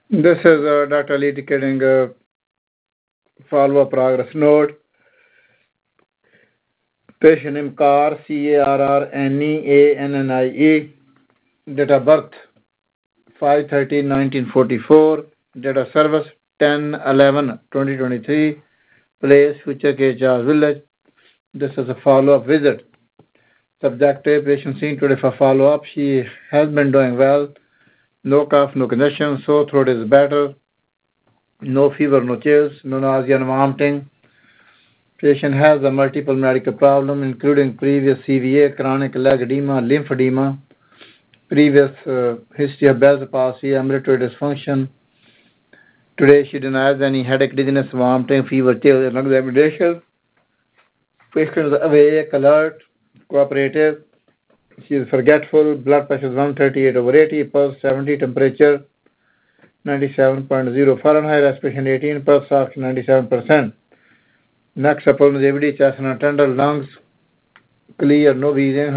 This is Dr. Ali indicating follow-up progress note. Patient name Carr, Carrneannie, date of birth 5/13/1944, date of service 10/11/2023, place Future K Charles Village. This is a follow-up visit. Subjective patient seen today for follow-up. She has been doing well. No cough, no congestion, sore throat is better. No fever, no chills, no nausea, no vomiting. Patient has a multiple medical problem, including previous CVA, chronic leg edema, lymphedema, previous history of Bell's palsy, ambulatory dysfunction. Today she denies any headache, dizziness, vomiting, fever, chills, and examination. Patient is awake, alert, cooperative. She is forgetful. Blood pressure is 138/80, pulse 70, temperature 97.0 Fahrenheit, respiration 18, pulse oxygen 97%. Next supplement, chest and tender, lungs clear, no wheezing.